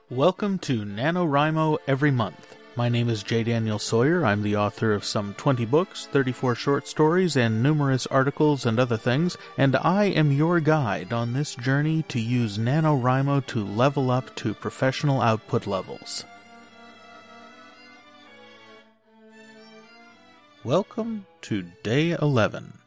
Welcome to NaNoWriMo Every Month. My name is J. Daniel Sawyer. I'm the author of some 20 books, 34 short stories, and numerous articles and other things, and I am your guide on this journey to use NaNoWriMo to level up to professional output levels. Welcome to Day 11.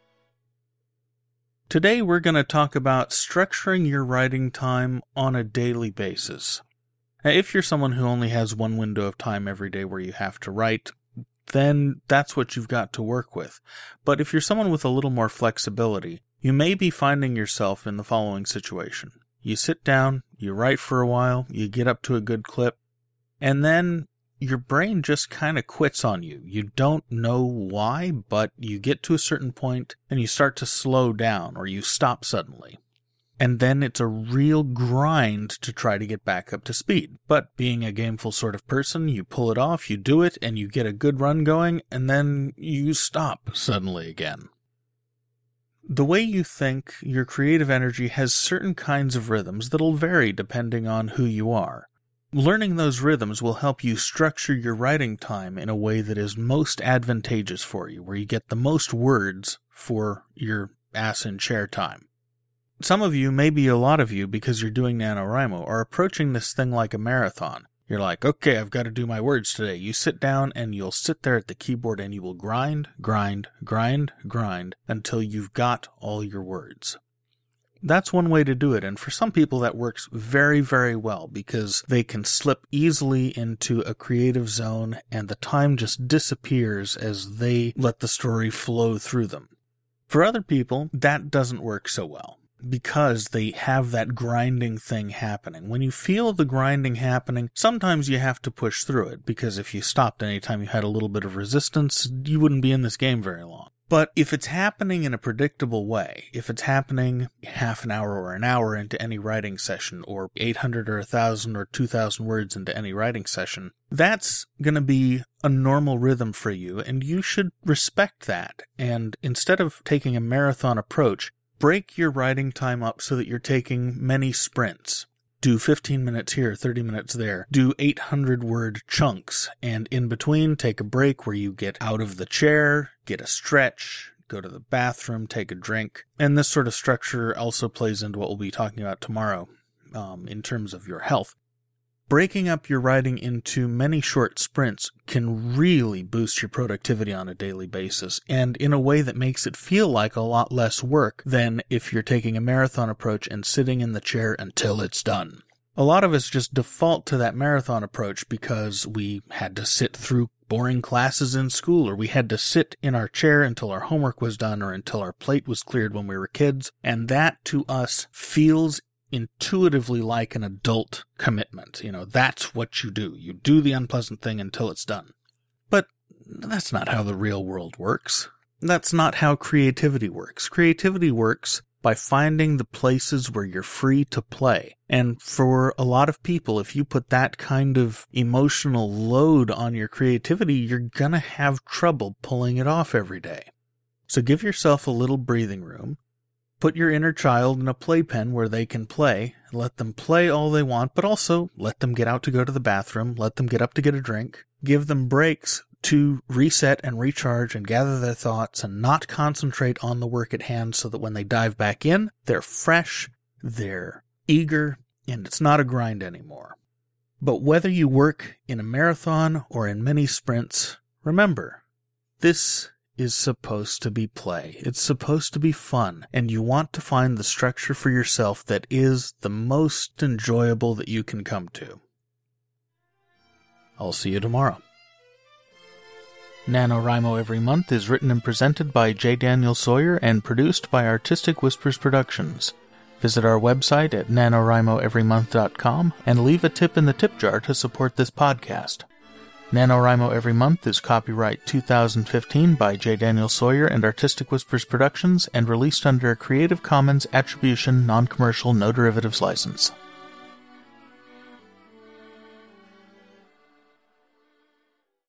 Today we're going to talk about structuring your writing time on a daily basis. Now, if you're someone who only has one window of time every day where you have to write, then that's what you've got to work with. But if you're someone with a little more flexibility, you may be finding yourself in the following situation. You sit down, you write for a while, you get up to a good clip, and then your brain just kind of quits on you. You don't know why, but you get to a certain point and you start to slow down or you stop suddenly. And then it's a real grind to try to get back up to speed. But being a gameful sort of person, you pull it off, you do it, and you get a good run going, and then you stop suddenly again. The way you think, your creative energy has certain kinds of rhythms that'll vary depending on who you are. Learning those rhythms will help you structure your writing time in a way that is most advantageous for you, where you get the most words for your ass in chair time. Some of you, maybe a lot of you, because you're doing NaNoWriMo, are approaching this thing like a marathon. You're like, okay, I've got to do my words today. You sit down and you'll sit there at the keyboard and you will grind until you've got all your words. That's one way to do it, and for some people that works very, very well because they can slip easily into a creative zone and the time just disappears as they let the story flow through them. For other people, that doesn't work so well because they have that grinding thing happening. When you feel the grinding happening, sometimes you have to push through it because if you stopped anytime you had a little bit of resistance, you wouldn't be in this game very long. But if it's happening in a predictable way, if it's happening half an hour or an hour into any writing session, or 800 or 1,000 or 2,000 words into any writing session, that's going to be a normal rhythm for you, and you should respect that. And instead of taking a marathon approach, break your writing time up so that you're taking many sprints. Do 15 minutes here, 30 minutes there. Do 800-word chunks, and in between, take a break where you get out of the chair, get a stretch, go to the bathroom, take a drink. And this sort of structure also plays into what we'll be talking about tomorrow in terms of your health. Breaking up your writing into many short sprints can really boost your productivity on a daily basis, and in a way that makes it feel like a lot less work than if you're taking a marathon approach and sitting in the chair until it's done. A lot of us just default to that marathon approach because we had to sit through boring classes in school, or we had to sit in our chair until our homework was done or until our plate was cleared when we were kids, and that to us feels intuitively like an adult commitment. You know, that's what you do. You do the unpleasant thing until it's done. But that's not how the real world works. That's not how creativity works. Creativity works by finding the places where you're free to play. And for a lot of people, if you put that kind of emotional load on your creativity, you're gonna have trouble pulling it off every day. So give yourself a little breathing room. Put your inner child in a playpen where they can play. Let them play all they want, but also let them get out to go to the bathroom. Let them get up to get a drink. Give them breaks to reset and recharge and gather their thoughts and not concentrate on the work at hand so that when they dive back in, they're fresh, they're eager, and it's not a grind anymore. But whether you work in a marathon or in many sprints, remember, this is supposed to be play. It's supposed to be fun, and you want to find the structure for yourself that is the most enjoyable that you can come to. I'll see you tomorrow. NaNoWriMo Every Month is written and presented by J. Daniel Sawyer and produced by Artistic Whispers Productions. Visit our website at nanowrimoeverymonth.com and leave a tip in the tip jar to support this podcast. NaNoWriMo Every Month is copyright 2015 by J. Daniel Sawyer and Artistic Whispers Productions and released under a Creative Commons Attribution Non-Commercial No Derivatives license.